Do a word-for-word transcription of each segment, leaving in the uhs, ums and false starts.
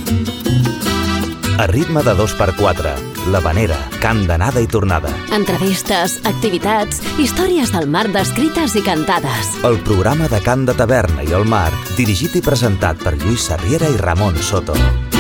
A ritme de dos per quatre, l'Havanera, cant d'anada i tornada. Entrevistes, activitats, històries del mar descrites i cantades. El programa de cant de taverna i el mar, dirigit i presentat per Lluís Sarriera i Ramon Soto.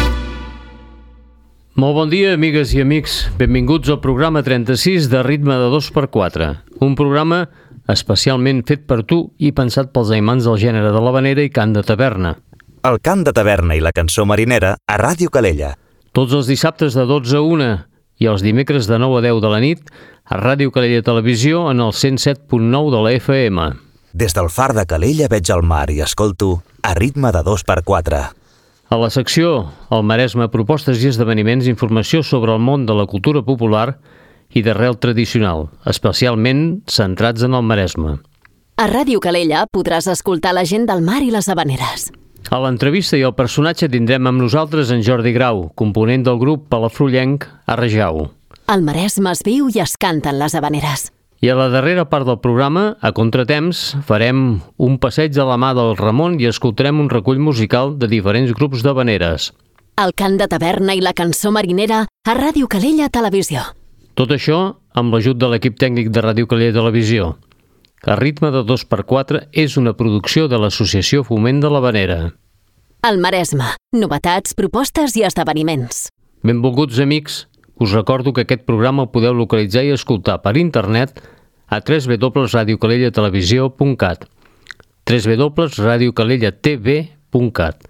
Molt bon dia, amigues i amics. Benvinguts al programa trenta-sis de Ritme de dos per quatre. Un programa especialment fet per tu i pensat pels aimants del gènere de l'havanera i cant de taverna. El cant de taverna i la cançó marinera a Ràdio Calella. Tots els dissabtes de dotze a una i els dimecres de nou a deu de la nit a Ràdio Calella Televisió en el cent set punt nou de la F M. Des del far de Calella veig el mar i escolto a ritme de dos per quatre. A la secció El Maresme, propostes i esdeveniments, informació sobre el món de la cultura popular i d'arrel tradicional, especialment centrats en el Maresme. A Ràdio Calella podràs escoltar la gent del mar i les havaneres. A l'entrevista i el personatge tindrem amb nosaltres en Jordi Grau, component del grup palafrugell Arrejau. Al Maresme es viu i es canten les havaneres. I a la darrera part del programa, a contratemps, farem un passeig a la mà del Ramon i escoltarem un recull musical de diferents grups d'havaneres. El cant de taverna i la cançó marinera a Ràdio Calella Televisió. Tot això amb l'ajut de l'equip tècnic de Ràdio Calella Televisió. A ritme de dos per quatre és una producció de l'Associació Foment de l'Havanera. El Maresme, novetats, propostes i esdeveniments. Benvolguts amics, us recordo que aquest programa el podeu localitzar i escoltar per internet a w w w punt radio calella televisió punt cat, w w w punt radio calella t v punt cat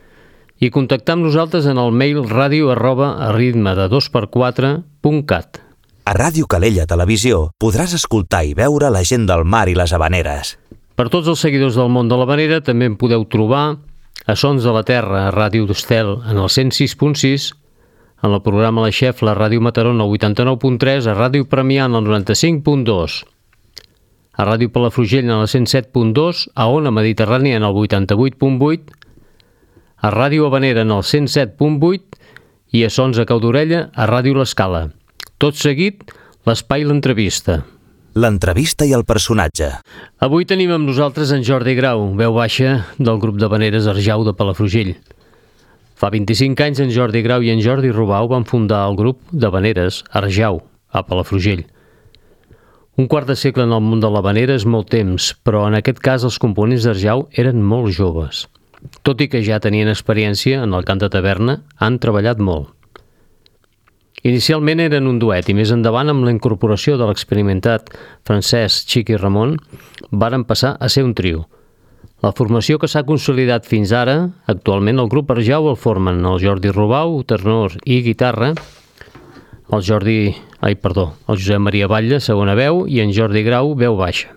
i contactar amb nosaltres en el mail radio arroba a ritme de dos per quatre punt cat. A Ràdio Calella Televisió podràs escoltar i veure la gent del mar i les havaneres. Per tots els seguidors del món de l'havanera també en podeu trobar a Sons de la Terra, a Ràdio d'Estel, en el cent sis punt sis, en el programa La Xef, la Ràdio Mataró, el vuitanta-nou punt tres, a Ràdio Premià, en el noranta-cinc punt dos, a Ràdio Palafrugell, en el cent set punt dos, a Ona Mediterrània, en el vuitanta-vuit punt vuit, a Ràdio Havanera, en el cent set punt vuit i a Sons a Cau d'Orella, a Ràdio L'Escala. Tot seguit, l'espai L'Entrevista. L'entrevista i el personatge. Avui tenim amb nosaltres en Jordi Grau, veu baixa del grup d'havaneres Arjau de Palafrugell. Fa vint-i-cinc anys en Jordi Grau i en Jordi Rubau van fundar el grup d'havaneres Arjau a Palafrugell. Un quart de segle en el món de l'havanera és molt temps, però en aquest cas els components d'Arjau eren molt joves. Tot i que ja tenien experiència en el cant de taverna, han treballat molt. Inicialment eren un duet i més endavant amb la incorporació de l'experimentat Francesc Chiqui Ramon varen passar a ser un trio. La formació que s'ha consolidat fins ara, actualment el grup Arjau el formen el Jordi Rubau, tenor i guitarra, el Jordi, ai perdó, el Josep Maria Batlle, segona veu, i en Jordi Grau, veu baixa.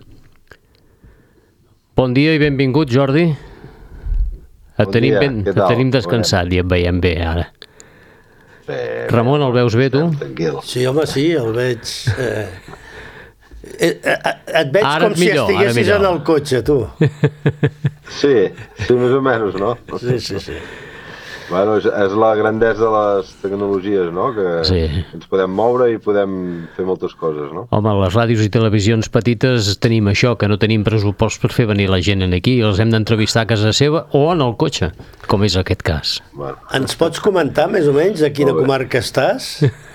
Bon dia i benvingut, Jordi. Et Bon tenim, dia, ben, què et tal? tenim descansat i et veiem bé ara. Bé, Ramon, el veus bé, tu? Tranquil. Sí, home, sí, el veig... Eh, eh, eh, et veig Ara com si millor, ara estiguessis millor. en el cotxe, tu. Sí, sí, més o menys, no? Sí, sí, sí. Bueno, és, és la grandesa de les tecnologies, no? Que Sí. ens podem moure i podem fer moltes coses, no? Home, les ràdios i televisions petites tenim això, que no tenim pressupost per fer venir la gent aquí, els hem d'entrevistar a casa seva o en el cotxe, com és aquest cas. Bueno, Ens pots comentar més o menys a quina Molt bé. comarca estàs?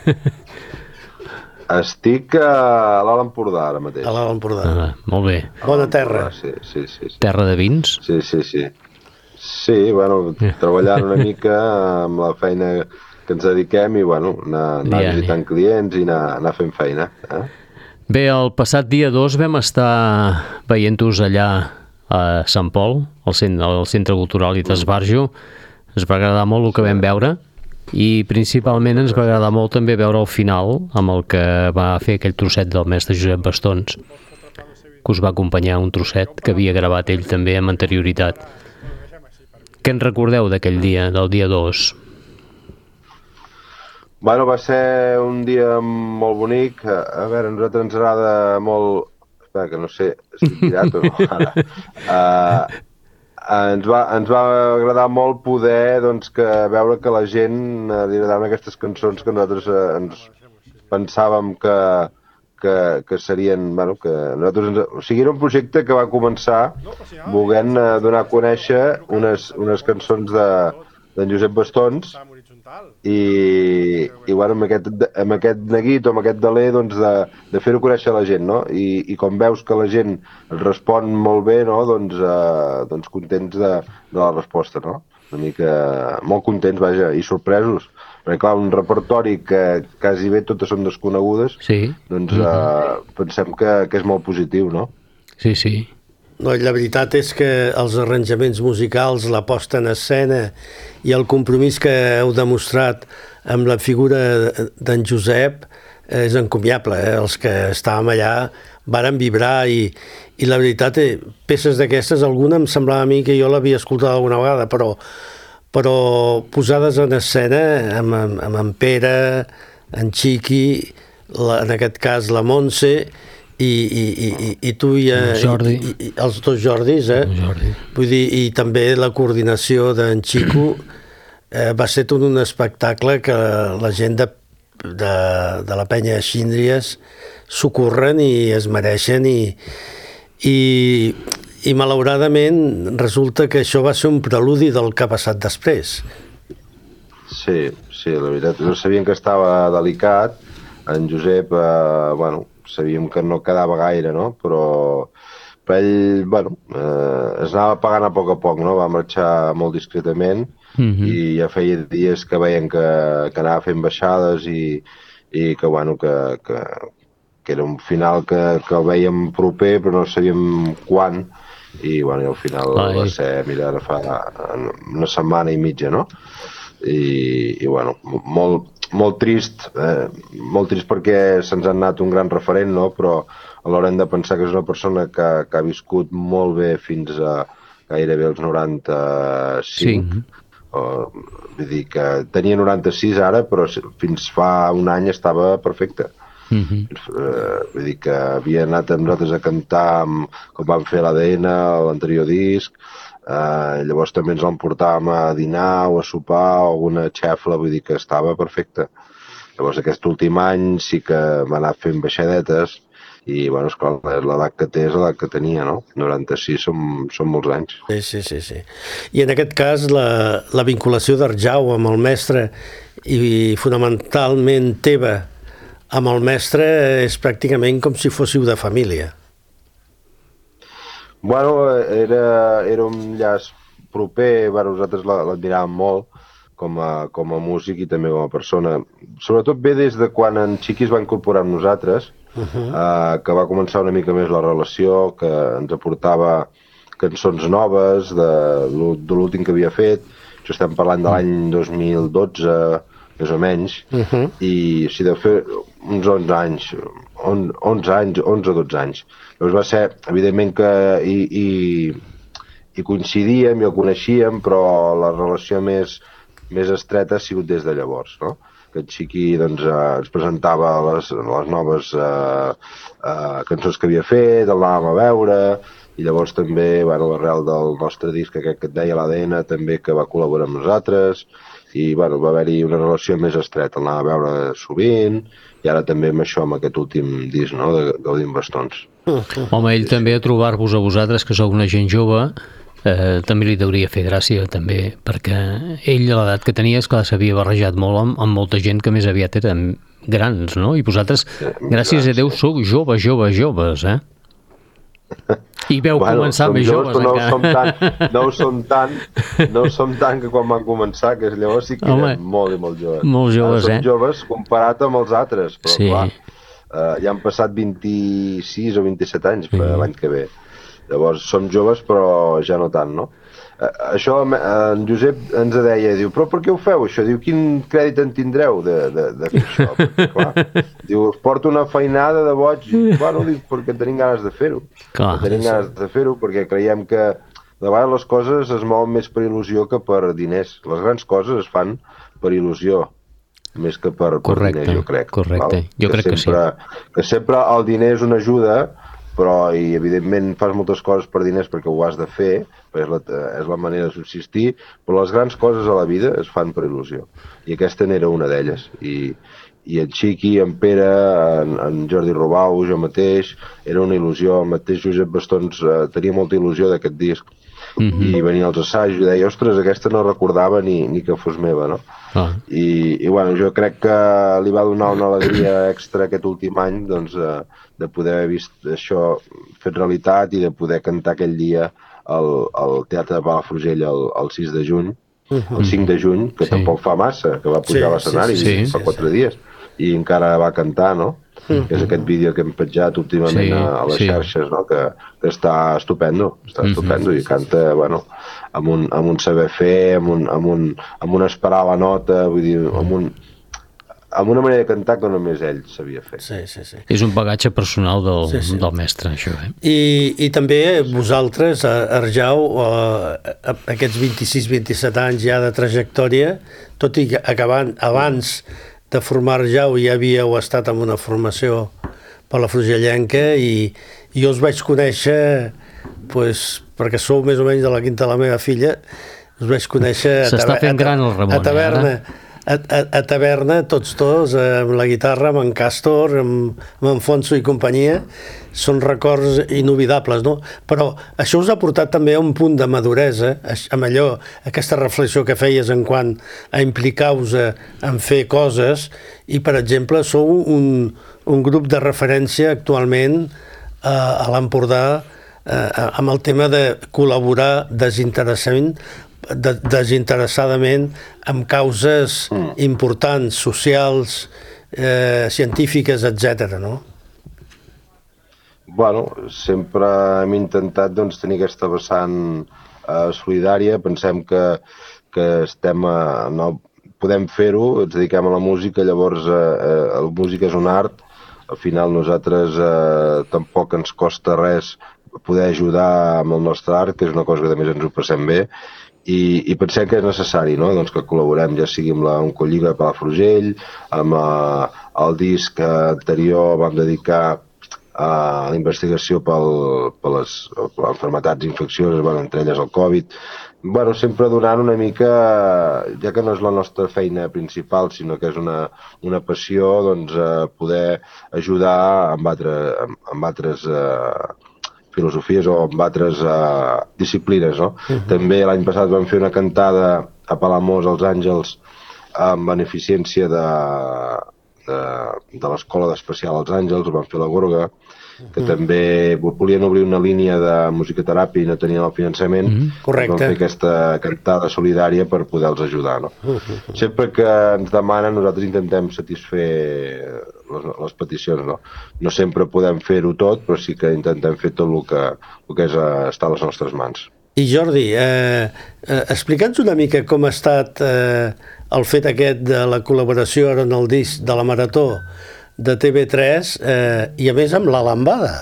estic a l'Alt Empordà ara mateix. A l'Alt Empordà. Ah, molt bé. Bona terra. Sí, sí, sí. Sí, Terra de vins? sí, sí. sí. Sí, bueno, treballant una mica amb la feina que ens dediquem i, bueno, anar, anar Ja, visitant clients i anar, anar fent feina. Eh? Bé, el passat dia dos vam estar veient-vos allà a Sant Pol, al centre, al centre Cultural i d'Esbarjo. Ens va agradar molt el que vam veure i principalment ens va agradar molt també veure el final amb el que va fer aquell trosset del mestre Josep Bastons, que us va acompanyar un trosset que havia gravat ell també amb anterioritat. Què en recordeu d'aquell dia, del dia dos? Bueno, va ser un dia molt bonic. A, a veure, a nosaltres ens agrada molt... Espera, que no sé, estic tirat o no, ara. Uh, ens, va, ens va agradar molt poder, doncs, que veure que la gent uh, li agradaven aquestes cançons que nosaltres uh, ens pensàvem que, que, que serien... Bueno, que nosaltres ens, o sigui, era un projecte que va començar volent uh, donar a conèixer unes, unes cançons de, d'en Josep Bastons, i, i bueno, amb aquest, amb aquest neguit o amb aquest deler, doncs, de, de fer-ho conèixer a la gent, no? I, i com veus que la gent et respon molt bé, no? Doncs, eh, doncs contents de, de la resposta, no? Una mica molt contents, vaja, i sorpresos. Perquè, clar, un repertori que quasi bé totes són desconegudes, sí. doncs eh, pensem que, que és molt positiu, no? Sí, sí. No, la veritat és que els arranjaments musicals, la posta en escena i el compromís que heu demostrat amb la figura d'en Josep és encomiable. Eh? Els que estàvem allà varen vibrar i, i la veritat, eh, peces d'aquestes, alguna em semblava a mi que jo l'havia escoltat alguna vegada, però, però posades en escena amb, amb, amb en Pere, en Xiqui, la, en aquest cas la Montse, I, i, i, i tu i, Jordi. i, i els dos Jordis, eh? Jordi. Vull dir, i també la coordinació d'en Xico, eh, va ser tot un espectacle que la gent de, de, de la penya Xíndries s'ocorren i es mereixen i, i, i malauradament resulta que això va ser un preludi del que ha passat després. Sí, sí, la veritat, no sabien que estava delicat. En Josep, eh, bueno, sabíem que no quedava gaire, no? Però, però ell, bueno, eh, es anava pagant a poc a poc, no? Va marxar molt discretament mm-hmm. i ja feia dies que veien que, que anava fent baixades i, i que, bueno, que, que, que era un final que, que el veiem proper, però no sabíem quan, i, bueno, i al final Ai. va ser, mira, ara fa una setmana i mitja, no? I, i bueno, molt, molt trist, eh, molt trist perquè se'ns ha anat un gran referent, no? Però alhora hem de pensar que és una persona que, que ha viscut molt bé fins a gairebé els noranta-cinc. Sí. O, vull dir que tenia noranta-sis ara, però fins fa un any estava perfecte. Mm-hmm. eh, vull dir que havia anat amb nosaltres a cantar amb, com vam fer l'A D N, l'anterior disc. Uh, llavors també ens l'emportàvem a dinar o a sopar o alguna xefla, vull dir que estava perfecte. Llavors aquest últim any sí que va anar fent baixadetes i, bueno, esclar, l'edat que té és l'edat que tenia, no? noranta-sis són, són molts anys. Sí, sí, sí, sí. I en aquest cas la, la vinculació d'Arjau amb el mestre i fonamentalment teva amb el mestre és pràcticament com si fóssiu de família. Bueno, era, era un llaç proper, bueno, nosaltres l'admiràvem molt com a, com a músic i també com a persona. Sobretot ve des de quan en Xiqui es va incorporar amb nosaltres, uh-huh. eh, que va començar una mica més la relació, que ens aportava cançons noves de, de l'últim que havia fet. Això estem parlant de l'any dos mil dotze, més o menys, uh-huh. i o sigui, deu fer uns onze anys, onze anys, onze o dotze anys. Llavors va ser, evidentment que hi, hi, hi coincidíem i el coneixíem, però la relació més, més estreta ha sigut des de llavors, no? Que en Xiqui doncs, eh, ens presentava les, les noves eh, eh, cançons que havia fet, el anàvem a veure, i llavors també, bueno, arrel del nostre disc aquest que et deia l'A D N, també que va col·laborar amb nosaltres, i bueno, va haver-hi una relació més estreta, el anava a veure sovint, i ara també amb això, amb aquest últim disc, no?, de Gaudint Bastons. Home, ell també a trobar-vos a vosaltres, que sou una gent jove, eh, també li hauria fer gràcia, també, perquè ell, a l'edat que tenia, esclar, s'havia barrejat molt amb, amb molta gent que més aviat eren grans, no? I vosaltres, sí, gràcies grans, a Déu, sou joves, joves, joves, eh? I veu bueno, començar més joves, joves no encara. Som tant, no ho som tant, no ho som tant que quan van començar, que llavors sí que eren molt i molt joves. Molt joves, Ara, eh? Som joves comparat amb els altres, però sí. clar, eh, ja han passat vint-i-sis o vint-i-set anys mm. l'any que ve. Llavors som joves però ja no tant, no? Eh, això en Josep ens deia, diu, però per què ho feu això? Diu, quin crèdit en tindreu de, de, de fer això? Perquè, clar, diu, us porto una feinada de boig, i, bueno, dic, perquè tenim ganes de fer-ho. Tenim ganes de fer-ho perquè creiem que de vegades les coses es mouen més per il·lusió que per diners. Les grans coses es fan per il·lusió, més que per, per diners, jo crec. Correcte, val? jo que crec sempre, que sí. Que sempre el diner és una ajuda, però i evidentment fas moltes coses per diners perquè ho has de fer, perquè és la, és la manera de subsistir, però les grans coses a la vida es fan per il·lusió. I aquesta n'era una d'elles. I, i en Xiqui, en Pere, en, en Jordi Robau, jo mateix, era una il·lusió. El mateix Josep Bastons eh, tenia molta il·lusió d'aquest disc. mm-hmm. i venien als assajos i deia, ostres, aquesta no recordava ni, ni que fos meva, no? Ah. I, i bueno, jo crec que li va donar una alegria extra aquest últim any, doncs, eh, de poder haver vist això fet realitat i de poder cantar aquell dia al, al Teatre de Palafrugell el, el sis de juny, uh-huh. el cinc de juny, que sí. tampoc fa massa, que va pujar sí, a l'escenari sí, sí, sí, fa quatre sí, dies, i encara va cantar, no? Uh-huh. Que és aquest vídeo que hem penjat últimament sí, a, a les sí. xarxes, no? Que, que està estupendo, està uh-huh. estupendo, i canta, bueno, amb un, amb un saber fer, amb un, amb un, amb un esperar la nota, vull dir, amb un... amb una manera de cantar que només ell sabia fer. Sí, sí, sí. És un bagatge personal del, sí, sí. del mestre, això. Eh? I, I també vosaltres, Arjau, eh, aquests vint-i-sis vint-i-set anys ja de trajectòria, tot i que acabant, abans de formar Arjau ja havíeu estat en una formació palafrugellenca i, i jo us vaig conèixer, pues, perquè sou més o menys de la quinta de la meva filla, us vaig conèixer a, S'està fent gran el Ramon, a Taverna. Eh? A, a, a Taverna, tots dos, amb la guitarra, amb en Càstor, amb, amb en Fonso i companyia, són records inovidables, no? Però això us ha portat també a un punt de maduresa, amb allò, aquesta reflexió que feies en quant a implicar-vos en fer coses, i, per exemple, sou un, un grup de referència actualment a, a l'Empordà eh, amb el tema de col·laborar desinteressament De, desinteressadament amb causes mm. importants, socials, eh, científiques, etcètera, no? Bueno, sempre hem intentat doncs, tenir aquesta vessant eh, solidària. Pensem que, que estem a, no, podem fer-ho, ens dediquem a la música, llavors eh, eh, la música és un art. Al final nosaltres eh, tampoc ens costa res poder ajudar amb el nostre art, que és una cosa que a més ens ho passem bé. I, i pensem que és necessari, no? Doncs que col·laborem, ja sigui amb la Oncolliga de Palafrugell, amb eh, el disc anterior vam dedicar a la investigació pel, per les, per les malalties infeccioses, bueno, entre elles el Covid. Bueno, sempre donant una mica, ja que no és la nostra feina principal, sinó que és una, una passió, doncs eh, poder ajudar amb, altre, amb, amb altres eh, filosofies o amb altres uh, disciplines, no? Uh-huh. També l'any passat vam fer una cantada a Palamós, als Àngels, amb beneficència de, de, de l'Escola d'Especial als Àngels, vam fer la Gorga, que uh-huh. també volien obrir una línia de musicoteràpia i no tenien el finançament. Uh-huh. Correcte. Vam fer aquesta cantada solidària per poder-los ajudar, no? Uh-huh. Sempre que ens demanen, nosaltres intentem satisfer les, les peticions, no? No sempre podem fer-ho tot, però sí que intentem fer tot el que, el que és estar a les nostres mans. I Jordi, eh, eh, explica'ns una mica com ha estat eh, el fet aquest de la col·laboració en el disc de la Marató de T V tres eh, i a més amb la Lambada.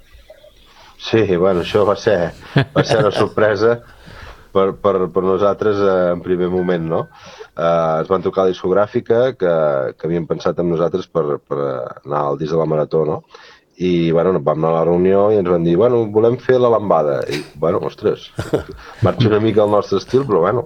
Sí, bueno, això va ser, va ser una sorpresa per, per, per nosaltres eh, en primer moment, no? Eh, ens van trucar a la discogràfica que, que havien pensat en nosaltres per, per anar al disc de la Marató, no? I, bueno, vam anar a la reunió i ens van dir, bueno, volem fer la Lambada. I, bueno, ostres, marxa una mica el nostre estil, però, bueno...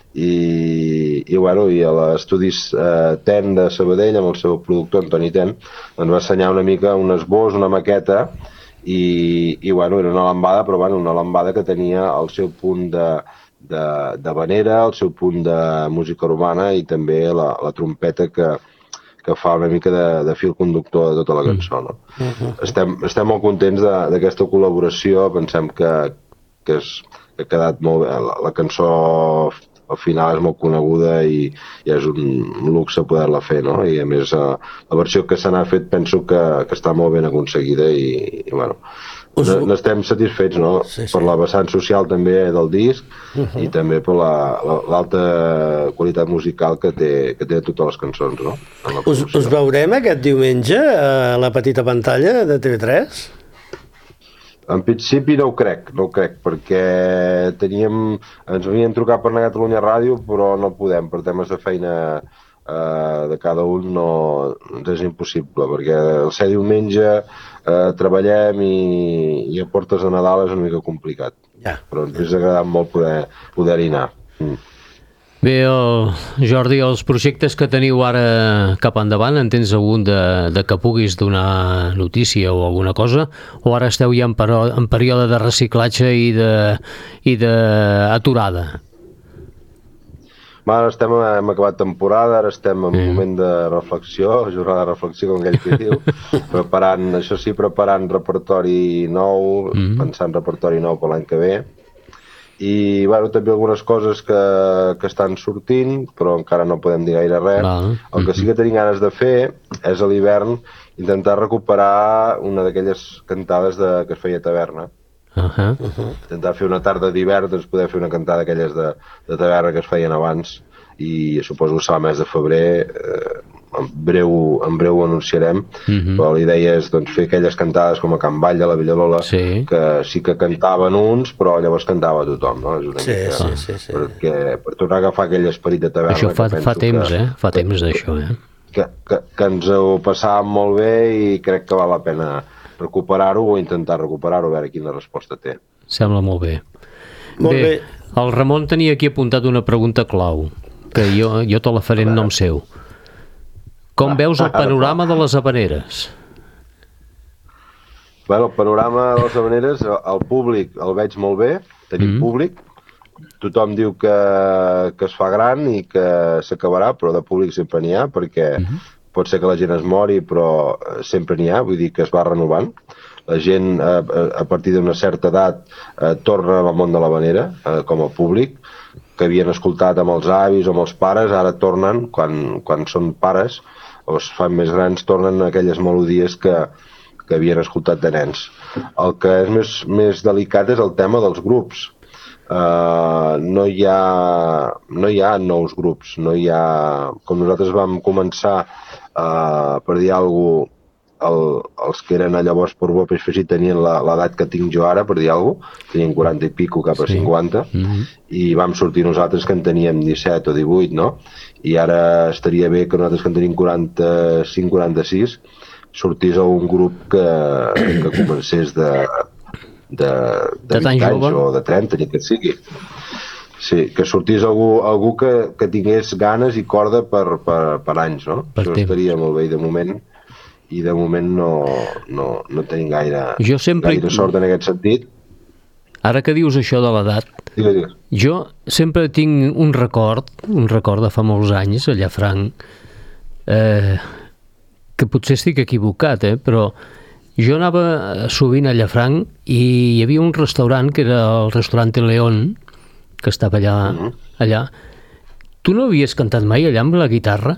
I, i, bueno, i a l'estudis eh, Ten de Sabadell, amb el seu productor Antoni Ten, ens va assenyar una mica un esbós, una maqueta, i, i bueno, era una lambada, però bueno, una lambada que tenia el seu punt de, de, de vanera, el seu punt de música urbana i també la, la trompeta que, que fa una mica de, de fil conductor de tota la cançó, no? Uh-huh. Estem, estem molt contents d'aquesta col·laboració, pensem que, que, és, que ha quedat molt bé, la, la cançó al final és molt coneguda i, i és un luxe poder-la fer, no? I a més uh, la versió que se n'ha fet penso que, que està molt ben aconseguida i, i bueno, Us... n'estem satisfets, no? Sí, sí. Per la vessant social també del disc uh-huh. i també per l'alta la, qualitat musical que té, que té totes les cançons, no? Us, us veurem aquest diumenge a la petita pantalla de T V tres? En principi no ho crec, no ho crec, perquè teníem, ens havien trucat per anar a Catalunya Ràdio, però no podem, per temes de feina eh, de cada un no, ens és impossible, perquè el ser diumenge eh, treballem i, i a portes de Nadal és una mica complicat. Ja. Però ens hauria agradat molt poder, poder-hi anar. Mm. Bé, el, Jordi, els projectes que teniu ara cap endavant, en tens algun de, de que puguis donar notícia o alguna cosa? O ara esteu ja en, pero, en període de reciclatge i de, i de aturada? Ara estem, hem acabat temporada, ara estem en un moment de reflexió, jornada de reflexió, com aquell que diu, preparant, això sí, preparant repertori nou, mm-hmm. pensant repertori nou per l'any que ve. I bueno, també algunes coses que, que estan sortint, però encara no podem dir gaire res. Val. El que sí que tenim ganes de fer és a l'hivern intentar recuperar una d'aquelles cantades de, que es feia a taverna. Uh-huh. Uh-huh. Intentar fer una tarda d'hivern, doncs poder fer una cantada d'aquelles de, de taverna que es feien abans, i suposo que serà el mes de febrer, eh, en breu, en breu ho anunciarem, uh-huh. però la idea és doncs, fer aquelles cantades com a Can Vall de la Villalola, sí. que sí que cantaven uns, però llavors cantava tothom, no? És una sí, mica, sí, sí, sí. Perquè, per tornar a agafar aquell esperit de taverna... Això fa, fa temps, que, eh? Fa temps d'això, eh? Que, que, que ens ho passàvem molt bé i crec que val la pena recuperar-ho o intentar recuperar-ho, a veure quina resposta té. Sembla molt bé. Molt bé, bé. El Ramon tenia aquí apuntat una pregunta clau, que jo, jo te la faré en nom seu. Com veus el panorama de les havaneres? Bueno, el panorama de les havaneres, el públic el veig molt bé, tenim mm. públic, tothom diu que, que es fa gran i que s'acabarà, però de públic sempre n'hi ha, perquè mm-hmm. pot ser que la gent es mori, però sempre n'hi ha, vull dir que es va renovant. La gent, a, a partir d'una certa edat, eh, torna al món de l'havanera, eh, com a públic, que havien escoltat amb els avis o amb els pares, ara tornen, quan, quan són pares, o es fan més grans, tornen a aquelles melodies que, que havien escoltat de nens. El que és més, més delicat és el tema dels grups. Uh, no, hi ha, no hi ha nous grups, no hi ha... Com nosaltres vam començar, uh, per dir alguna cosa, el, els que eren llavors per bo peix fregit tenien l'edat que tinc jo ara, per dir alguna cosa, tenien quaranta i pico cap a sí. cinquanta, mm-hmm. i vam sortir nosaltres que en teníem disset o divuit, no? I ara estaria bé que nosaltres que en tenim quaranta-cinc quaranta-sis sortís a un grup que, que comencés de, de, de, de vint anys o de trenta, ni que et sigui. Sí, que sortís algú, algú que, que tingués ganes i corda per, per, per anys, no? Per Això temps. Estaria molt bé, i de moment, i de moment no, no, no tenim gaire, jo sempre... gaire sort en aquest sentit. Ara que dius això de l'edat, jo sempre tinc un record, un record de fa molts anys, a Llafranc, eh, que potser estic equivocat, eh, però jo anava sovint a Llafranc i hi havia un restaurant que era el restaurant León, que estava allà, uh-huh. allà. Tu no havies cantat mai allà amb la guitarra?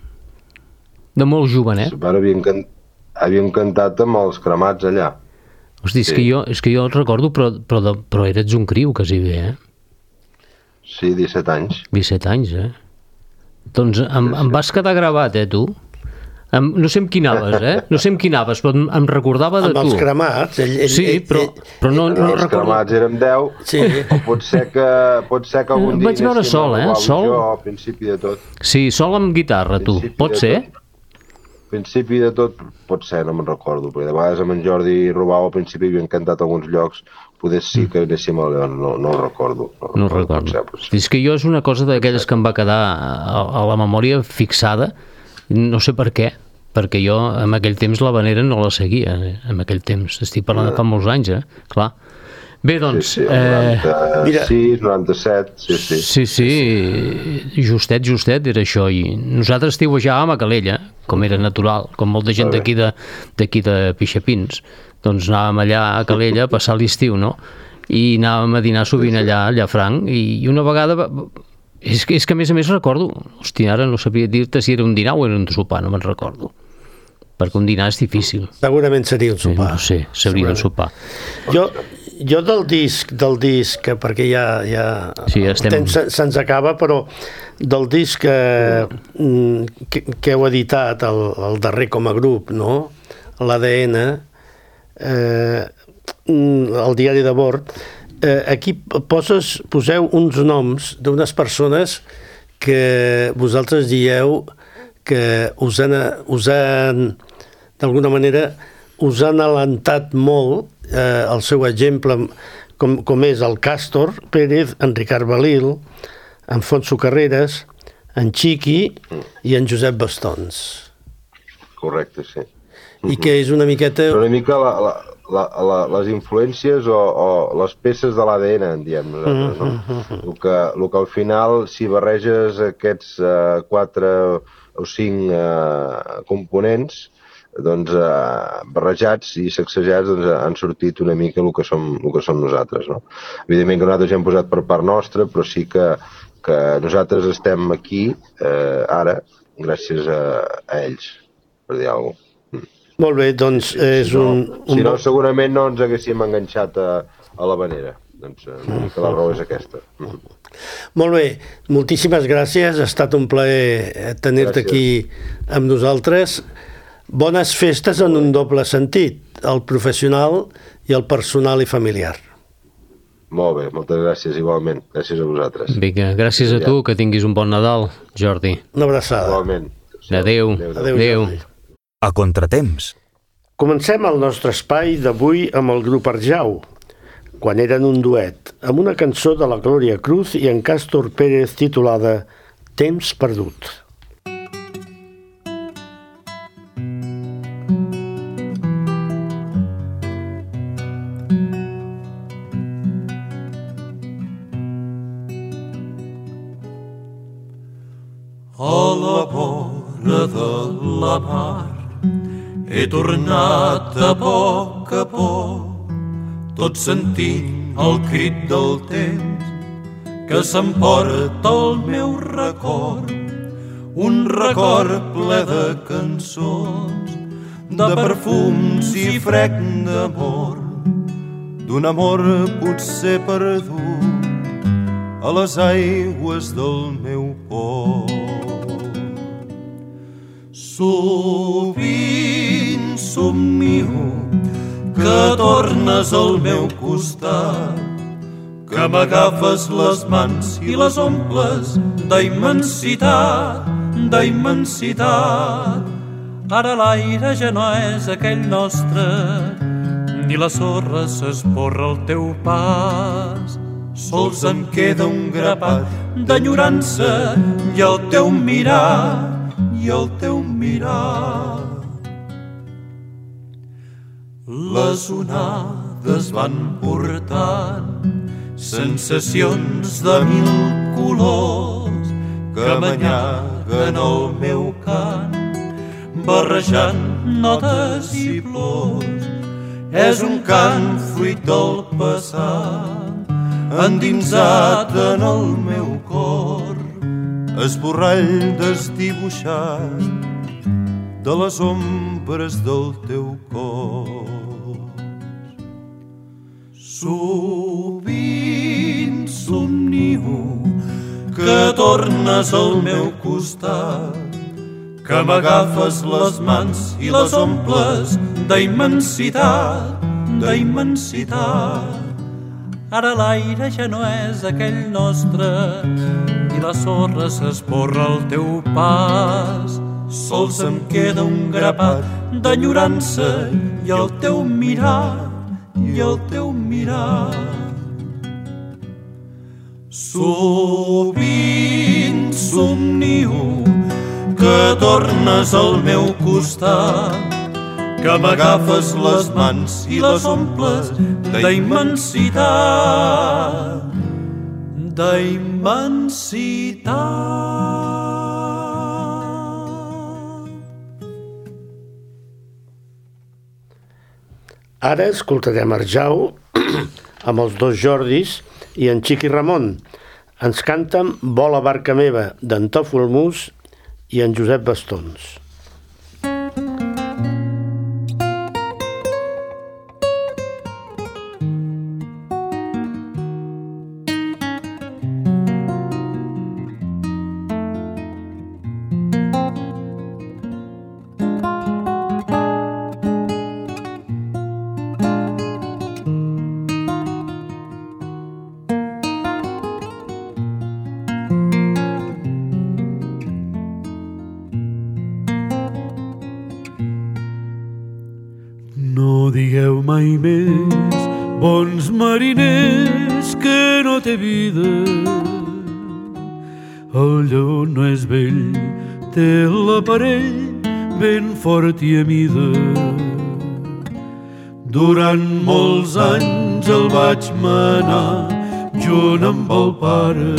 De molt jovenet? Sí, havíem, can... havíem cantat amb els cremats allà. Hosti, és, sí. que jo, és que jo el recordo, però, però, de, però eres un criu, quasi bé, eh? Sí, disset anys. disset anys, eh? Doncs em, em vas quedar gravat, eh, tu? Em, no sé amb qui anaves, eh? No sé amb qui anaves, però em, em recordava de amb tu. Amb els cremats. Ell, ell, sí, però, però no, no els recordo. Cremats érem deu, sí. o pot ser que, pot ser que algun dia... Vaig veure sol, eh? Sol? Jo, al principi de tot. Sí, sol amb guitarra, tu. Pot ser? Tot. Principi de tot, pot ser, no me'n recordo, perquè de vegades amb en Jordi Robau al principi havien cantat alguns llocs, poder sí que anéssim a León, no, no ho recordo. No, no ho recordo. Ser, potser. És que jo és una cosa d'aquelles que em va quedar a, a la memòria fixada, no sé per què, perquè jo en aquell temps l'havanera no la seguia, eh, en aquell temps, estic parlant de fa molts anys, eh, clar. Bé, doncs... Sí, sí, noranta-sis, noranta-set, sí, sí. Sí, sí, justet, justet era això, i nosaltres estiuejàvem a Calella, com era natural, com molta gent d'aquí de, d'aquí de Pixapins, doncs anàvem allà a Calella a passar l'estiu, no? I anàvem a dinar sovint allà, a Llafranc, i una vegada... És que, és que a més a més recordo, hòstia, ara no sabria dir-te si era un dinar o era un sopar, no me'n recordo, perquè un dinar és difícil. Segurament seria un sopar. No sé, seria un sopar. Jo... Jo del disc, del disc, perquè ja, ja sí, ja estem... el temps se'ns acaba, però del disc que, que, que heu editat, el, el darrer com a grup, no? l'A D N, eh, el diari de bord, eh, aquí poses, poseu uns noms d'unes persones que vosaltres dieu que us han, us han d'alguna manera, us han alentat molt eh, el seu exemple, com, com és el Càstor Pérez, en Ricard Balil, en Fonso Carreras, en Chiqui i en Josep Bastons. Correcte, sí. I que és una miqueta... Però una mica la, la, la, la, les influències o, o les peces de l'A D N, en diem nosaltres, no? Mm-hmm. El que, el que al final, si barreges aquests uh, quatre o cinc uh, components, doncs uh, barrejats i sacsejats doncs, han sortit una mica el que som, el que som nosaltres, no? Evidentment que nosaltres hem posat per part nostra, però sí que, que nosaltres estem aquí eh, ara gràcies a, a ells, per dir alguna cosa. Mm. Molt bé, doncs si, és si no, un... un... Si no, segurament no ens haguéssim enganxat a, a l'Havanera. Doncs una mica la raó és aquesta. Mm. Molt bé, moltíssimes gràcies, ha estat un plaer tenir-te aquí amb nosaltres. Bones festes en un doble sentit, el professional i el personal i familiar. Molt bé, moltes gràcies igualment. Gràcies a vosaltres. Vinga, gràcies a tu, que tinguis un bon Nadal, Jordi. Una abraçada. Igualment. Adéu. Adéu, Adéu. A contratemps. Comencem el nostre espai d'avui amb el grup Arjau, quan eren un duet, amb una cançó de la Glòria Cruz i en Càstor Pérez titulada Temps perdut. A la vora de la mar he tornat a poc a poc, tot sentint el crit del temps que s'emporta el meu record, un record ple de cançons, de perfums i frec d'amor, d'un amor potser perdut a les aigües del meu port. Sovint somnio que tornes al meu costat, que m'agafes les mans i les omples d'immensitat, d'immensitat. Ara l'aire ja no és aquell nostre, ni la sorra s'esborra al teu pas. Sols em queda un grapat d'enyorança i el teu mirar, i el teu mirar. Les onades van portant sensacions de mil colors que m'anyaguen el meu cant, barrejant notes i plors. És un cant fruit del passat, endinsat en el meu cor, esborrall desdibuixat de les ombres del teu cos. Sovint somnio que tornes al meu costat, que m'agafes les mans i les omples d'immensitat, d'immensitat. Ara l'aire ja no és aquell nostre, i la sorra s'esborra al teu pas. Sols em queda un grapat d'enyorança i el teu mirar, i el teu mirar. Sovint somnio que tornes al meu costat, que m'agafes les mans i les omples d'immensitat, d'immensitat. Ara escoltarem Arjau amb els dos Jordis i en Chiqui Ramon. Ens canten Vola barca meva d'en Tòfol Mus i en Josep Bastons. No digueu mai més, bons mariners, que no té vida El lleó no és vell, té l'aparell ben fort i a mida. Durant molts anys el vaig manar junt amb el pare.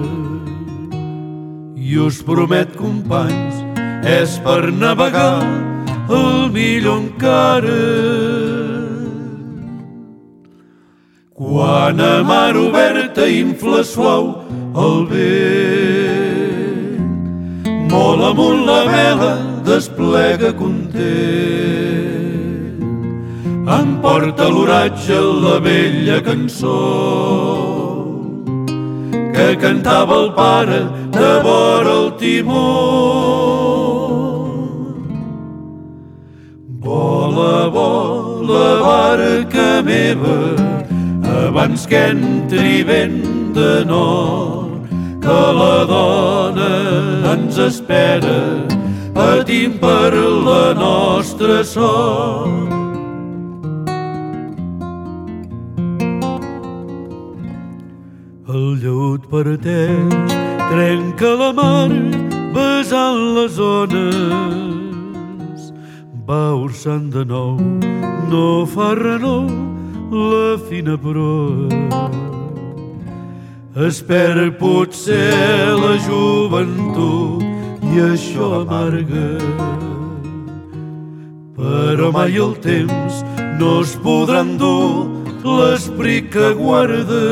I us promet, companys, és per navegar el millor encara. Quan a mar oberta infla suau el vent, molt amunt la vela desplega content, em porta a l'oratge la vella cançó que cantava el pare de vora el timó. Vola, vola, barca meva, abans que entri vent de nord, que la dona ens espera patint per la nostra sort. El lleut parteix, trenca la mar besant les ones, va orçant de nou, no fa renou la fina proa. Espera potser la joventut i això amarga, però mai el temps no es podrà endur l'esperit que guarda.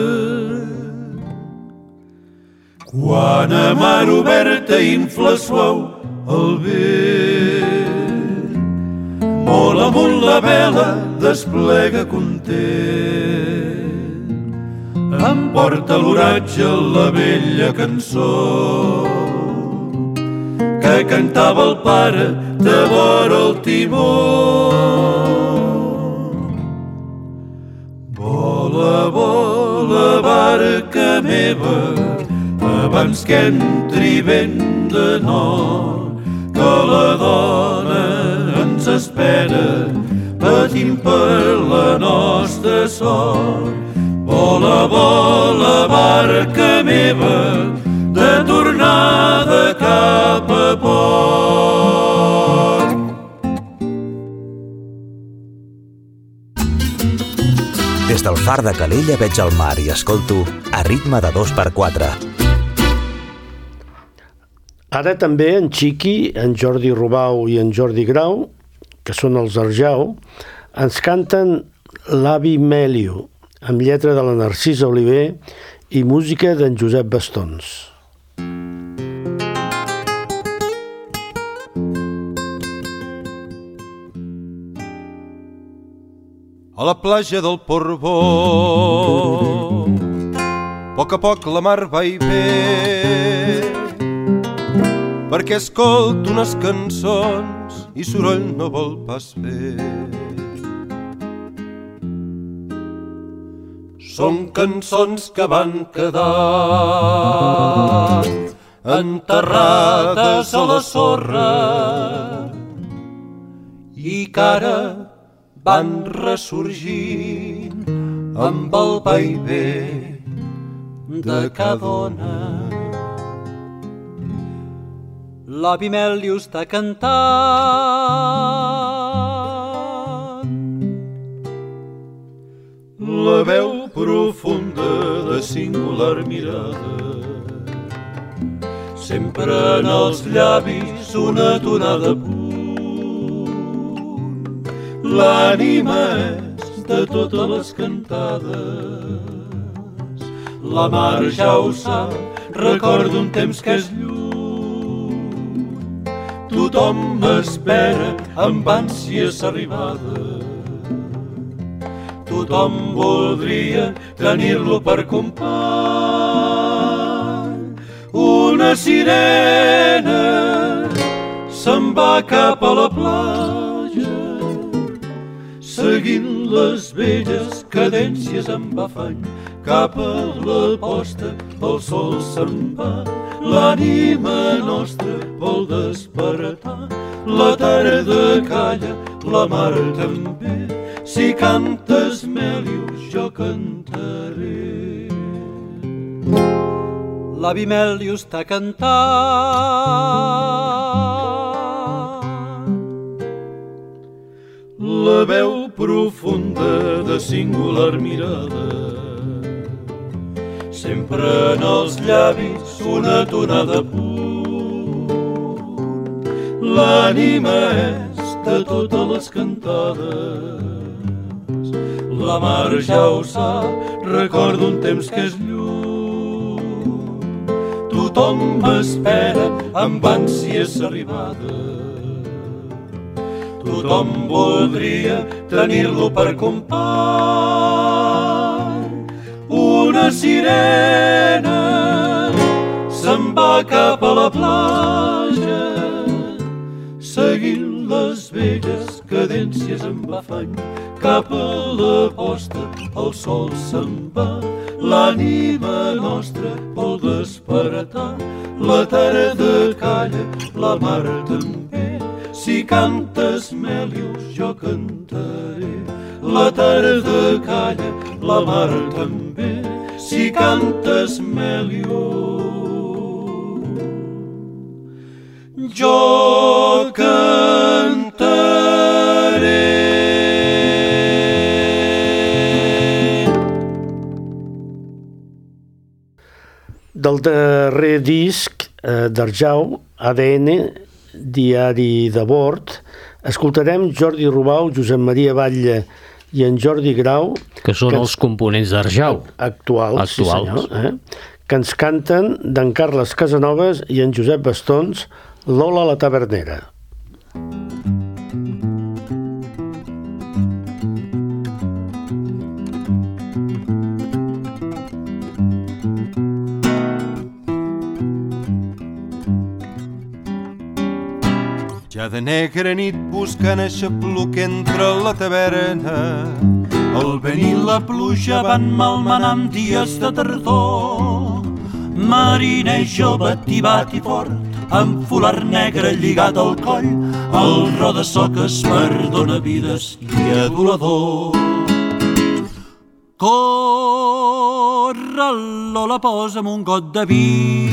Quan a mar oberta infla suau el vent, molt amunt la vela desplega content, em porta a l'oratge la vella cançó que cantava el pare de vora el timó. Vola, vola, barca meva, abans que entri vent de nord, que la dona ens espera patint per la nostra sort. Vola, vola, barca meva, de tornada cap a port. Des del far de Calella veig el mar i escolto A ritme de dos per quatre. Ara també en Chiqui, en Jordi Rubau i en Jordi Grau, que són els Arjau, ens canten L'Avi Mèlio, amb lletra de la Narcisa Oliver i música d'en Josep Bastons. A la platja del Portbó, a poc a poc la mar va i ve, perquè escolto unes cançons i soroll no vol pas fer. Són cançons que van quedar enterrades a la sorra i que ara van ressorgint amb el vaivé de cada dona. L'avi Mèlio està cantant, la veu profunda de singular mirada, sempre en els llavis una tonada punt. L'ànima és de totes les cantades, la mar ja ho sap, recorda un temps que és lluny. Tothom m'espera amb ànsia s'arribada, tothom voldria tenir-lo per company. Una sirena se'n va cap a la platja, seguint les velles cadències amb afany. Cap a la posta el sol se'n va, l'ànima nostra vol despertar. La tarda calla, la mar també. Si cantes, Mèlio, jo cantaré. l'avi Meli ho està cantant. La veu profunda de singular mirada, sempre en els llavis una tonada punt. L'ànima és de totes les cantades, la mar ja ho sap, recordo un temps que és lluny. Tothom m'espera amb ànsies arribada, tothom voldria tenir-lo per company. Una sirena se'n va cap a la platja, seguint les velles cadències amb afany. Cap a la posta el sol se'n va, l'ànima nostra vol despertar. La tarda calla, la mar també, si cantes Melius jo cantaré. La tarda calla, la mar també, si cantes Melius jo cantaré. Del darrer disc eh, d'Arjau, A D N, diari de bord, escoltarem Jordi Rubau, Josep Maria Batlle i en Jordi Grau, que són que els components d'Arjau actuals, actuals. Sí senyor, eh? Que ens canten d'en Carles Casanovas i en Josep Bastons, Lola la Tavernera. Ja de negra nit buscant aixapluc entre la taverna, el vent i la pluja van malmenant dies de tardor. Mariner jove tibat i fort, amb folar negre lligat al coll, el ro de soques perdona vides i adulador. Corre, Lola, posa'm un got de vi,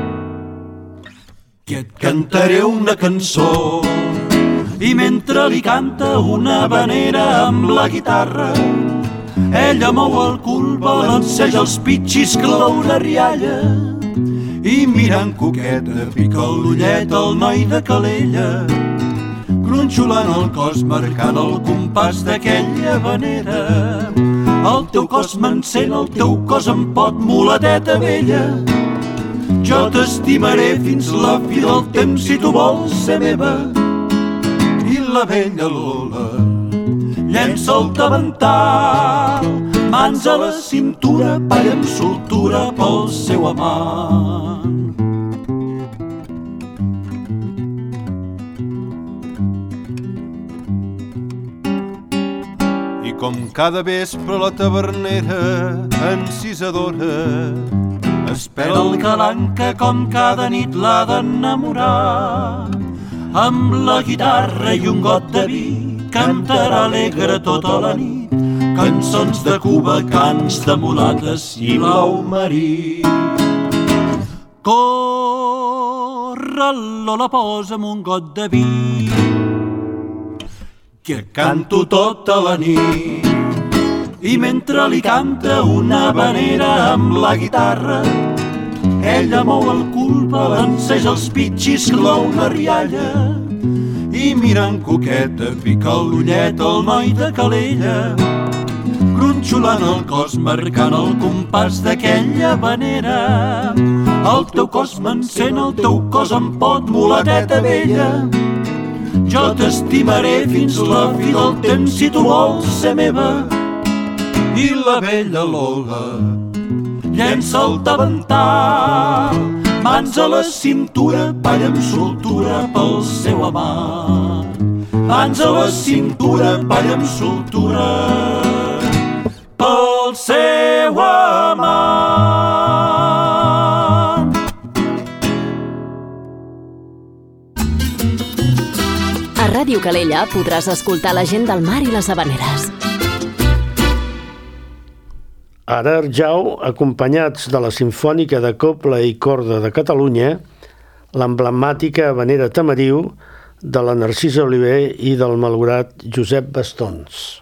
que et cantaré una cançó. I mentre li canta una habanera amb la guitarra, ella mou el cul, balanceja els pitxis, clau una rialla, i mirant coqueta pica l'ullet al noi de Calella, gronxolant el cos, marcant el compàs d'aquella habanera. El teu cos m'encén, el teu cos em pot, mulateta vella. Jo t'estimaré fins la fi del temps si tu vols ser meva. I la vella Lola llença el davantal, mans a la cintura, balla amb soltura pel seu amant. i com cada vespre la tavernera encisadora espera el galant que com cada nit l'ha d'enamorar. Amb la guitarra i un got de vi cantarà alegre tota la nit, cançons de Cuba, cants de mulates i blau marí. Corre, Lola, posa'm un got de vi, que canto tota la nit. I mentre li canta una habanera amb la guitarra, ella mou el cul, balanceja els pitxis, clou una rialla, i mirant coqueta pica l'ullet al noi de Calella, gronxolant el cos, marcant el compàs d'aquella habanera. El teu cos m'encén, el teu cos em pot, mulateta vella. Jo t'estimaré fins la fi del temps si tu vols ser meva. I la vella Lola llença el davantal, mans a la cintura, balla amb soltura pel seu amant. Mans a la cintura, balla amb soltura pel seu amant. A Ràdio Calella podràs escoltar la gent del mar i les habaneres. Ara Arjau, acompanyats de la Simfònica de Cobla i Corda de Catalunya, l'emblemàtica havanera Tamariu de la Narcisa Oliver i del malaurat Josep Bastons.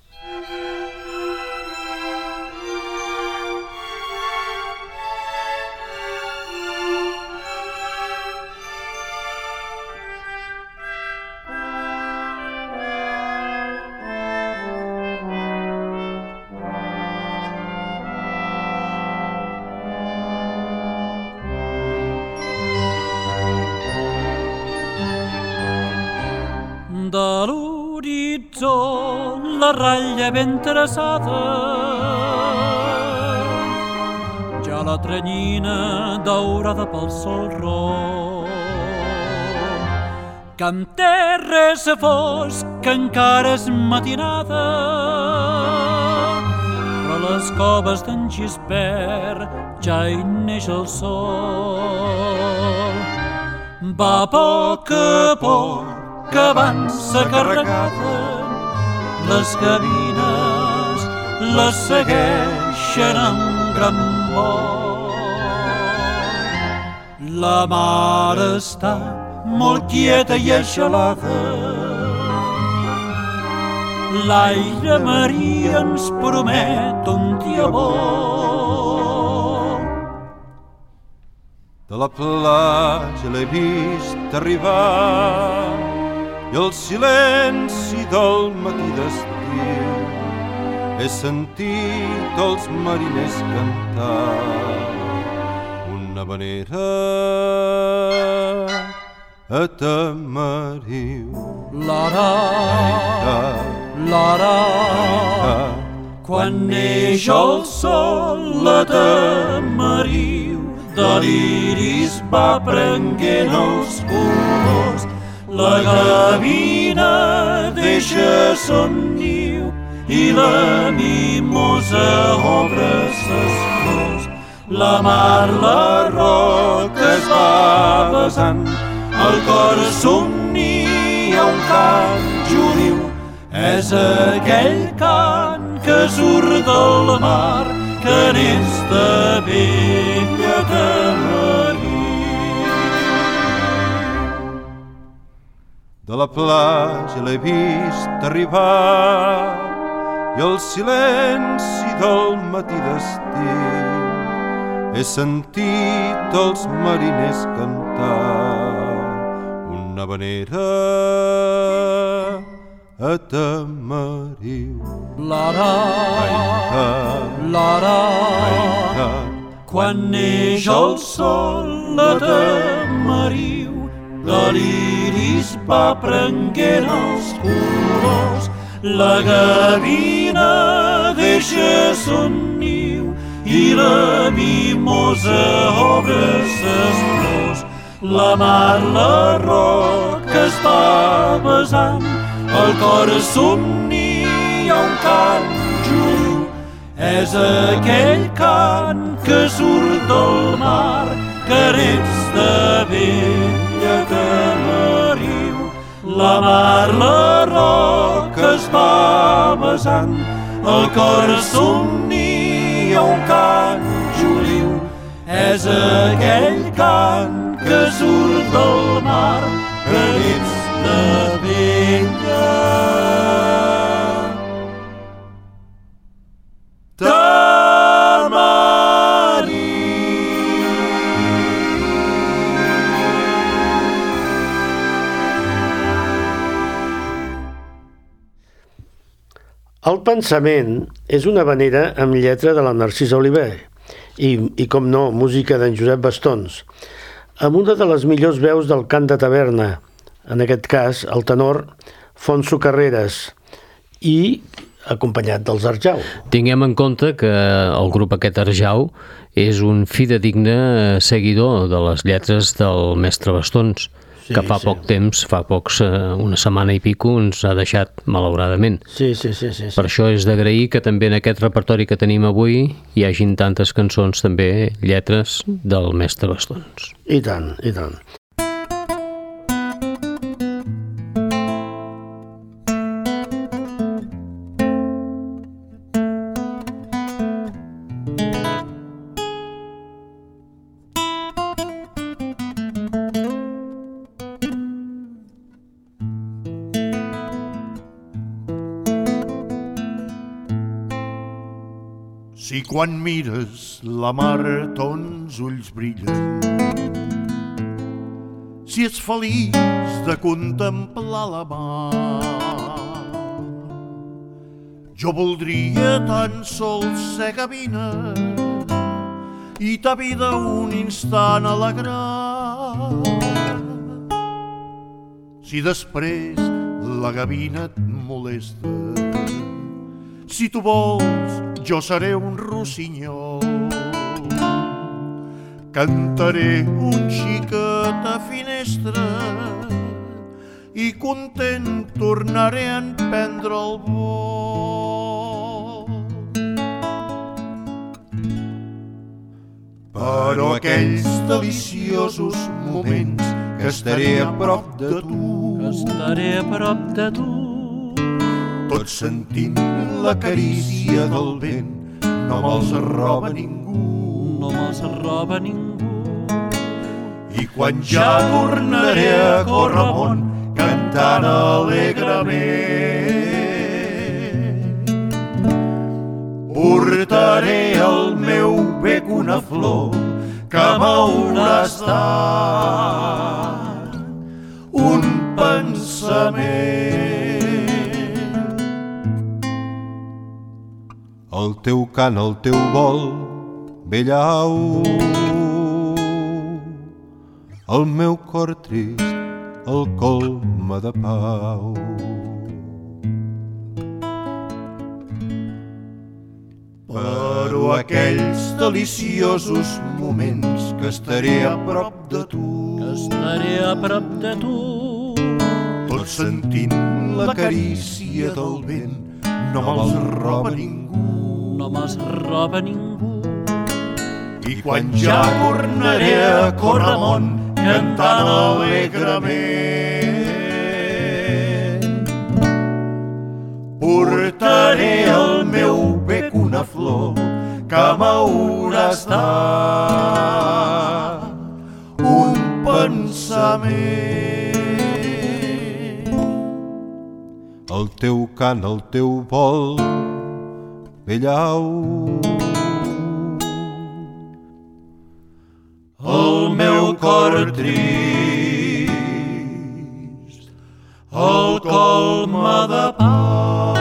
De l'horitzó la ratlla ben traçada, ja la tranyina daurada pel sol ro. Que en terra se fos, que encara és matinada, però a les coves d'en Gispert ja hi neix el sol. Va a poc a poc que abans se carregaven les gavines, les segueixen amb gran vol. La mar està molt quieta i aixalada, l'aire marí ens promet un dia bo. De la platja l'he vist arribar i el silenci del matí d'estiu he sentit els mariners cantar una havanera a Tamariu. Lara, lara, quan neix el sol a Tamariu, de l'iris va prenguent els colors. La gavina deixa son niu i la mimosa obre ses flors. La mar, la roca es va besant, el cor somnia un cant judiu. És aquell cant que surt del mar, que n'és de vella Tamariu. De la platja l'he vist arribar i el silenci del matí d'estiu he sentit els mariners cantar una havanera a Tamariu. Lara, lara, quan neix el sol a Tamariu, de l'iris va prenguent els colors. La gavina deixa son niu i la mimosa obre ses flors. La mar, la roca es va besant, el cor somnia un cant judiu. És aquell cant que surt del mar, que n'ets de vella Tamariu. La mar, la roca es va besant, el cor somnia un cant judiu. És aquell cant que surt del mar, que n'ets de vella El pensament és una havanera amb lletra de la Narcisa Oliver i, i com no, música d'en Josep Bastons, amb una de les millors veus del cant de taverna, en aquest cas el tenor Fonso Carreras, i acompanyat dels Arjau. Tinguem en compte que el grup aquest Arjau és un fidedigne seguidor de les lletres del mestre Bastons, sí, que fa sí. poc temps, fa pocs, una setmana i pico, ens ha deixat, malauradament. Sí, sí, sí, sí, sí. Per això és d'agrair que també en aquest repertori que tenim avui hi hagin tantes cançons, també lletres del mestre Bastons. I tant, i tant. Si quan mires la mar tons ulls brillen, si ets feliç de contemplar la mar, jo voldria tan sols ser gavina i ta vida un instant alegrar. Si després la gavina et molesta, si tu vols jo seré un rossinyol, cantaré un xiquet a finestra i content tornaré a emprendre el vol. Però aquells deliciosos moments que estaré a prop de tu, que estaré a prop de tu, tot sentint la carícia del vent, no me'ls roba ningú, no me'ls roba ningú. I quan ja tornaré a córrer món cantant alegrement, portaré al meu bec una flor que m'haurà estat un pensament. El teu cant, el teu vol, bell au, el meu cor trist el colma de pau. Però aquells deliciosos moments que estaré a prop de tu, que estaré a prop de tu, tot sentint la carícia del vent, no me'ls roba ningú, no me'ls roba ningú. I quan ja tornaré a córrer món cantant alegrement, portaré al meu bec una flor que m'haurà estat un pensament. El teu cant, el teu vol, bell au, el meu cor trist el colma de pau.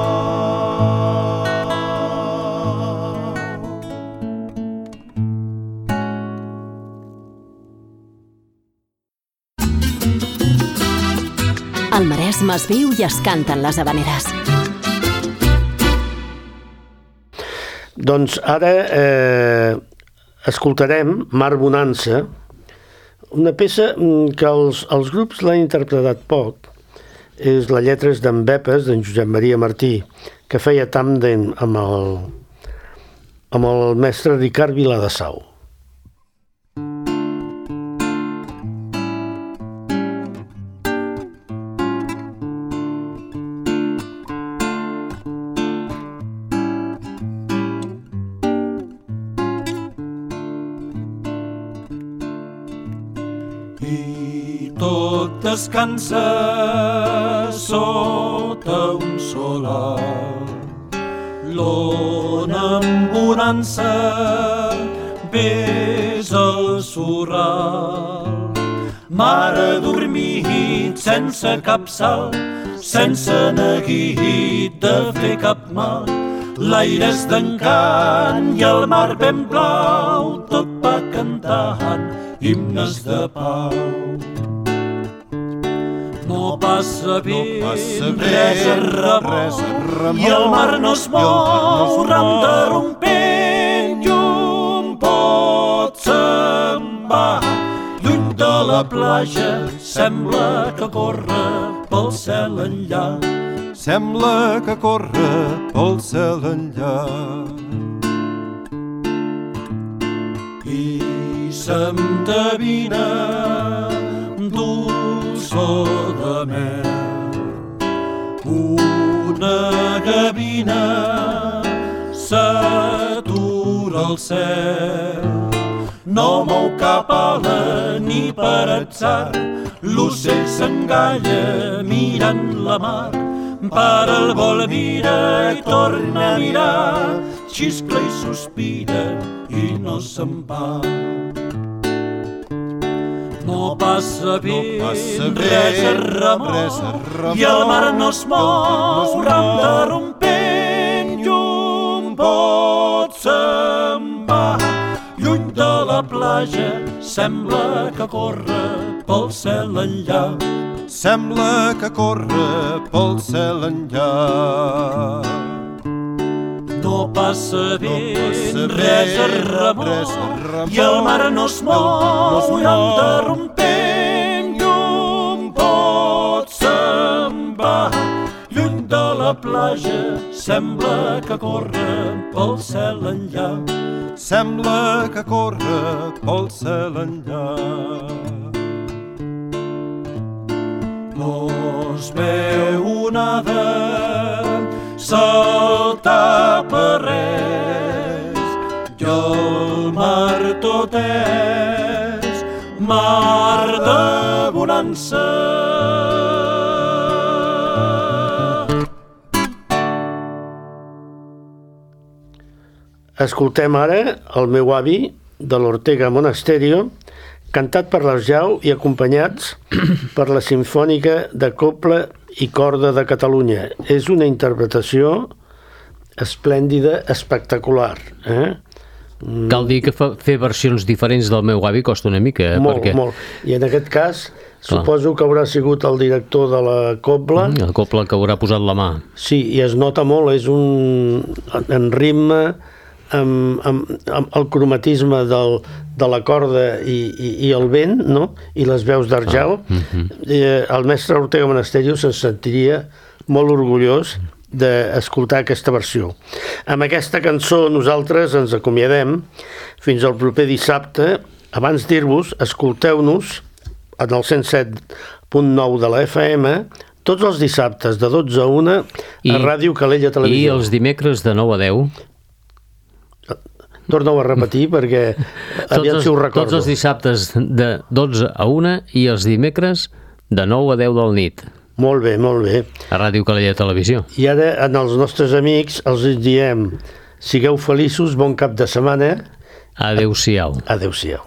Al Maresme es viu i es canten les havaneres. Doncs ara eh, escoltarem Mar Bonança, una peça que els, els grups l'han interpretat poc. És la lletra és d'en Bepes, d'en Josep Maria Martí, que feia tàndem amb el, amb el mestre Ricard Viladasau. I tot descansa sota un solar, l'ona amb bonança ves al sorral. Mare dormit sense cap sal, sense neguit de fer cap mal, l'aire és d'encant i el mar ben blau, tot va cantant himnes de pau. No passa bé, no passa bé res a remor, i el mar no es mou, ram de rompent, i un pot se'n va. Lluny de la platja sembla que corre pel cel enllà, sembla que corre pel cel enllà. I s'endevina dolçor de mel, una gavina s'atura al cel. No mou cap ala ni per atzar, l'ocell s'engalla mirant la mar, para el vol mira i torna a mirar, xiscla i sospira i no se'n va. No passa bé, no passa bé res a remor, i el mar no es mou, interrompent, i un bot se'n va. Lluny de la platja sembla que corre pel cel enllà. Sembla que corre pel cel enllà. No passa vent, no res a remor, i el mar no es mou, interrompent, i un bot se'n va. Lluny de la platja sembla que corre pel cel enllà. Sembla que corre pel cel enllà. No es veu nada saltar per res, i el mar tot és mar de bonança. Escoltem ara El meu avi, de l'Ortega Monasterio, cantat per l'Arjau i acompanyats per la Simfònica de Cobla i Corda de Catalunya. És una interpretació esplèndida, espectacular. Eh? Cal dir que fa, fer versions diferents del meu avi costa una mica. Eh? Molt, perquè... molt. I en aquest cas, clar, suposo que haurà sigut el director de la Cobla. Mm, la Cobla que haurà posat la mà. Sí, i es nota molt, és un... en ritme, amb, amb, amb el cromatisme del, de la corda i, i, i el vent, no? I les veus d'Arjau. Ah, uh-huh. eh, el mestre Ortega Monasterio se'n sentiria molt orgullós d'escoltar aquesta versió. Amb aquesta cançó nosaltres ens acomiadem fins al proper dissabte. Abans dir-vos, escolteu-nos en el cent set punt nou de la F M tots els dissabtes de dotze a una I, a Ràdio Calella Televisió. I els dimecres de nou a deu. Torna-ho a repetir perquè aviat si ho recordo. Tots els dissabtes de dotze a una i els dimecres de nou a deu del nit. Molt bé, molt bé. A Ràdio Calella Televisió. I ara, en els nostres amics, els diem sigueu feliços, bon cap de setmana. Adéu-siau. Adéu-siau.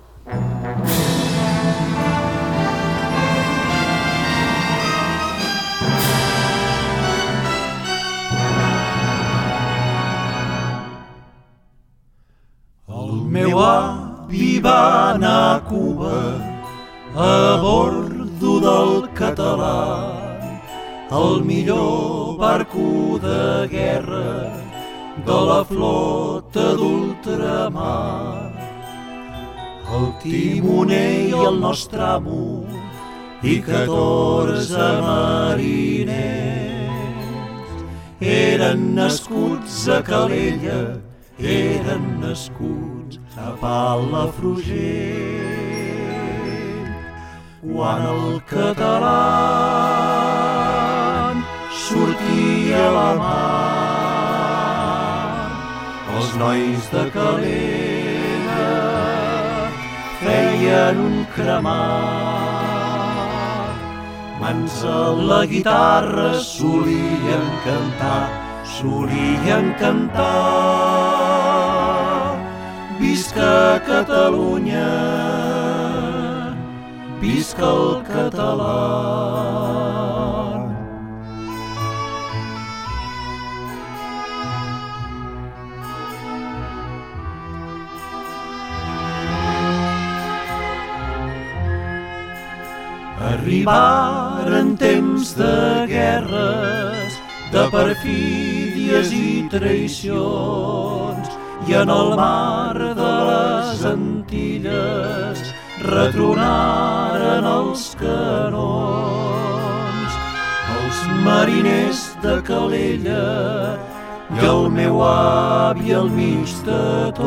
El meu avi va anar a Cuba a bordo del Català, el millor barco de guerra de la flota d'ultramar. El timoner i el nostre amo i catorze mariners eren nascuts a Calella, eren nascuts a Palafrugell. Quan el català sortia a la mar, els nois de Calella feien un cremat. Mans a la guitarra solien cantar, solien cantar. Visca Catalunya, visca el català. Arribaren temps de guerres, de perfídies i traïcions, i en el mar de les Antilles retronaren els canons. Els mariners de Calella i el meu avi al mig de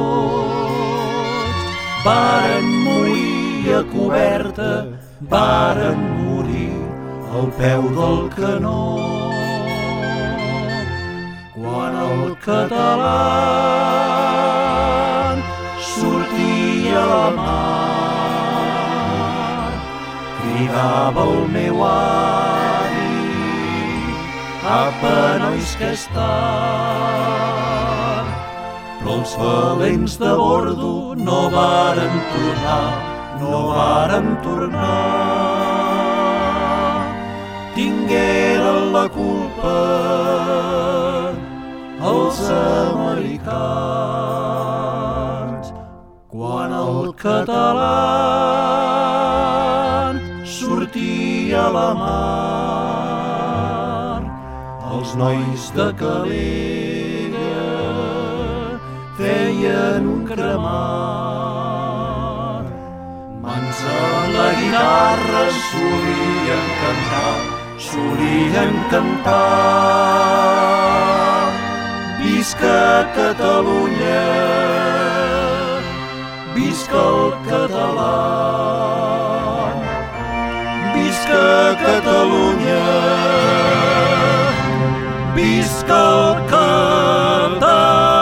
tots varen morir a coberta, varen morir al peu del canó. Quan el català sortia a la mar, cridava el meu avi, apa, nois, que és tard. però els valents de bordo no varen tornar, no varen tornar. Tingueren la culpa els americans quan el català sortia a la mar. Els nois de Calella feien un cremar. Mans a la guitarra solien cantar, solien cantar. Visca Catalunya, visca el català. Visca Catalunya, visca el català.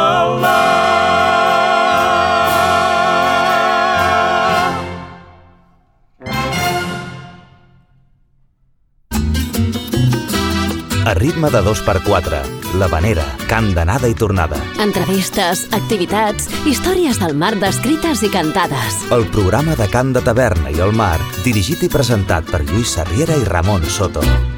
A ritme de dos per quatre, l'Havanera, cant d'anada i tornada. Entrevistes, activitats, històries del mar descrites i cantades. El programa de cant de taverna i el mar, dirigit i presentat per Lluís Sarriera i Ramon Soto.